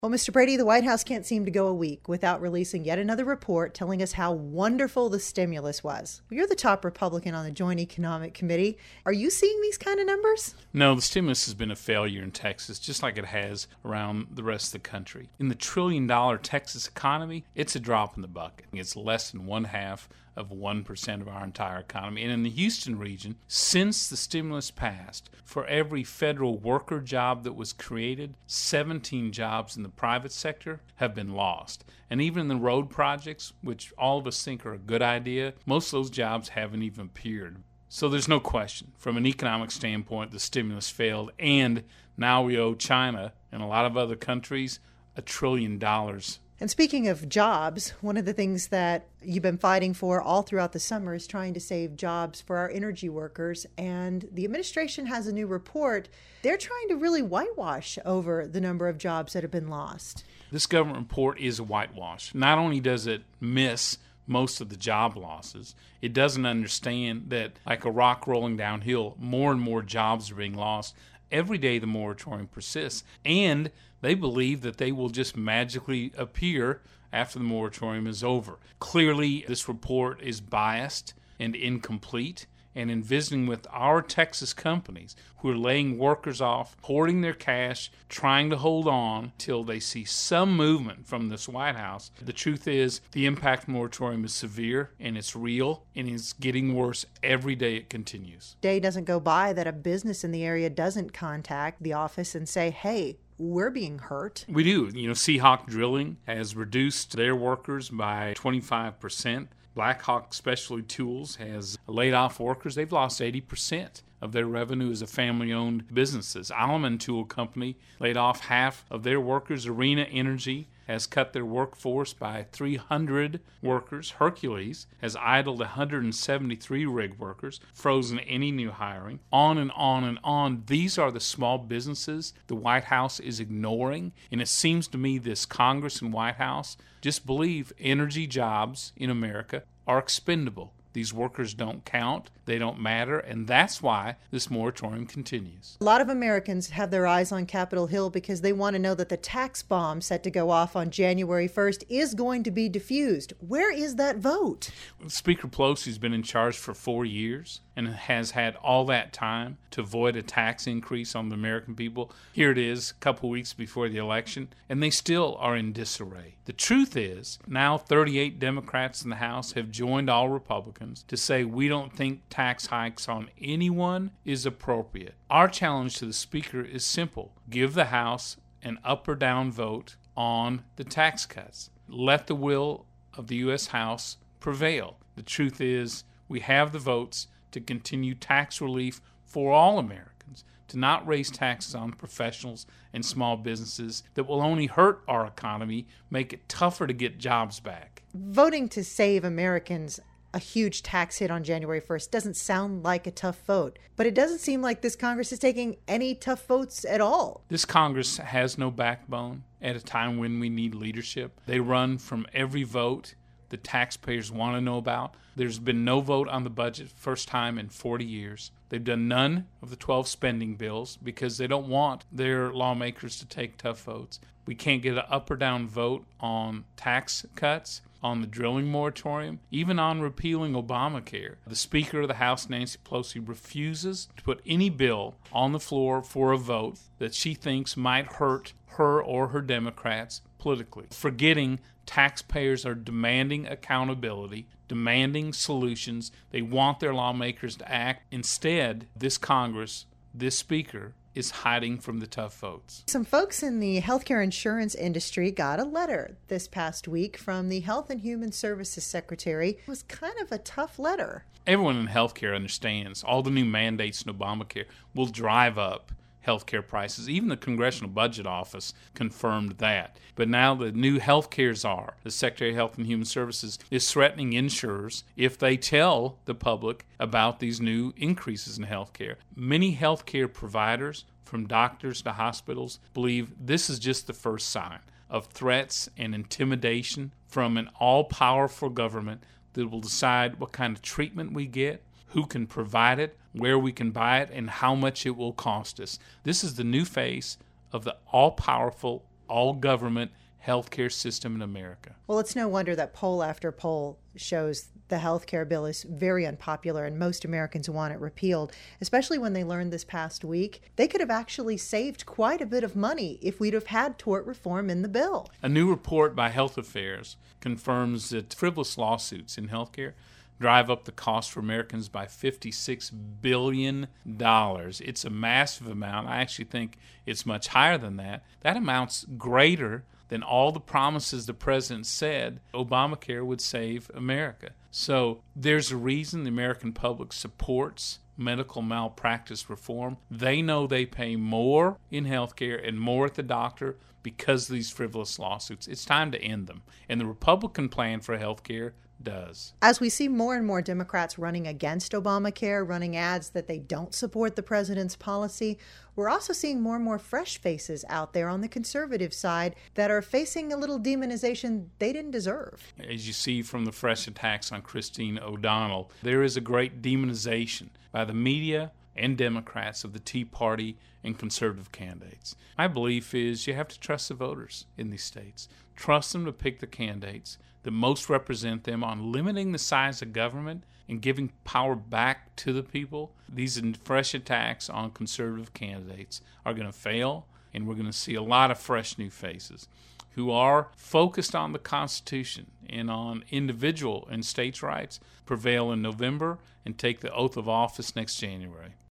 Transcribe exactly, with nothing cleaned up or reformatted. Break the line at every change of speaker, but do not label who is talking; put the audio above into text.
Well, Mister Brady, the White House can't seem to go a week without releasing yet another report telling us how wonderful the stimulus was. Well, you're the top Republican on the Joint Economic Committee. Are you seeing these kind of numbers?
No, the stimulus has been a failure in Texas, just like it has around the rest of the country. In the trillion-dollar Texas economy, it's a drop in the bucket. It's less than one half of one percent of our entire economy. And in the Houston region, since the stimulus passed, for every federal worker job that was created, seventeen jobs in the private sector have been lost. And even in the road projects, which all of us think are a good idea, most of those jobs haven't even appeared. So there's no question, from an economic standpoint, the stimulus failed, and now we owe China and a lot of other countries a trillion dollars.
And speaking of jobs, one of the things that you've been fighting for all throughout the summer is trying to save jobs for our energy workers. And the administration has a new report. They're trying to really whitewash over the number of jobs that have been lost.
This government report is a whitewash. Not only does it miss most of the job losses, it doesn't understand that, like a rock rolling downhill, more and more jobs are being lost. Every day the moratorium persists, and they believe that they will just magically appear after the moratorium is over. Clearly, this report is biased and incomplete, and in visiting with our Texas companies who are laying workers off, hoarding their cash, trying to hold on till they see some movement from this White House, the truth is the impact moratorium is severe, and it's real, and it's getting worse every day it continues.
Day doesn't go by that a business in the area doesn't contact the office and say, hey, we're being hurt.
We do. You know, Seahawk Drilling has reduced their workers by twenty-five percent. Blackhawk Specialty Tools has laid off workers. They've lost eighty percent of their revenue as a family-owned businesses. Alleman Tool Company laid off half of their workers. Arena Energy has cut their workforce by three hundred workers. Hercules has idled one hundred seventy-three rig workers, frozen any new hiring. On and on and on. These are the small businesses the White House is ignoring, and it seems to me this Congress and White House just believe energy jobs in America are expendable. These workers don't count, they don't matter, and that's why this moratorium continues.
A lot of Americans have their eyes on Capitol Hill because they want to know that the tax bomb set to go off on January first is going to be defused. Where is that vote?
Speaker Pelosi's been in charge for four years and has had all that time to avoid a tax increase on the American people. Here it is, a couple weeks before the election, and they still are in disarray. The truth is, now thirty-eight Democrats in the House have joined all Republicans to say we don't think tax hikes on anyone is appropriate. Our challenge to the Speaker is simple. Give the House an up or down vote on the tax cuts. Let the will of the U S House prevail. The truth is, we have the votes to continue tax relief for all Americans, to not raise taxes on professionals and small businesses that will only hurt our economy, make it tougher to get jobs back.
Voting to save Americans a huge tax hit on January first doesn't sound like a tough vote, but it doesn't seem like this Congress is taking any tough votes at all.
This Congress has no backbone at a time when we need leadership. They run from every vote the taxpayers want to know about. There's been no vote on the budget, first time in forty years. They've done none of the twelve spending bills because they don't want their lawmakers to take tough votes. We can't get an up or down vote on tax cuts, on the drilling moratorium, even on repealing Obamacare. The Speaker of the House, Nancy Pelosi, refuses to put any bill on the floor for a vote that she thinks might hurt her or her Democrats politically, forgetting taxpayers are demanding accountability, demanding solutions. They want their lawmakers to act. Instead, this Congress, this Speaker, is hiding from the tough votes.
Some folks in the healthcare insurance industry got a letter this past week from the Health and Human Services Secretary. It was kind of a tough letter.
Everyone in healthcare understands all the new mandates in Obamacare will drive up healthcare prices. Even the Congressional Budget Office confirmed that. But now the new healthcare czar, the Secretary of Health and Human Services, is threatening insurers if they tell the public about these new increases in healthcare. Many healthcare providers, from doctors to hospitals, believe this is just the first sign of threats and intimidation from an all-powerful government that will decide what kind of treatment we get, who can provide it, where we can buy it, and how much it will cost us. This is the new face of the all-powerful, all-government healthcare system in America.
Well, it's no wonder that poll after poll shows the health care bill is very unpopular and most Americans want it repealed, especially when they learned this past week they could have actually saved quite a bit of money if we'd have had tort reform in the bill.
A new report by Health Affairs confirms that frivolous lawsuits in healthcare drive up the cost for Americans by fifty-six billion dollars. It's a massive amount. I actually think it's much higher than that. That amount's greater than all the promises the president said Obamacare would save America. So there's a reason the American public supports medical malpractice reform. They know they pay more in healthcare and more at the doctor because of these frivolous lawsuits. It's time to end them. And the Republican plan for healthcare does.
As we see more and more Democrats running against Obamacare, running ads that they don't support the president's policy, we're also seeing more and more fresh faces out there on the conservative side that are facing a little demonization they didn't deserve.
As you see from the fresh attacks on Christine O'Donnell, there is a great demonization by the media and Democrats of the Tea Party and conservative candidates. My belief is you have to trust the voters in these states. Trust them to pick the candidates that most represent them on limiting the size of government and giving power back to the people. These fresh attacks on conservative candidates are going to fail, and we're going to see a lot of fresh new faces who are focused on the Constitution and on individual and states' rights prevail in November and take the oath of office next January.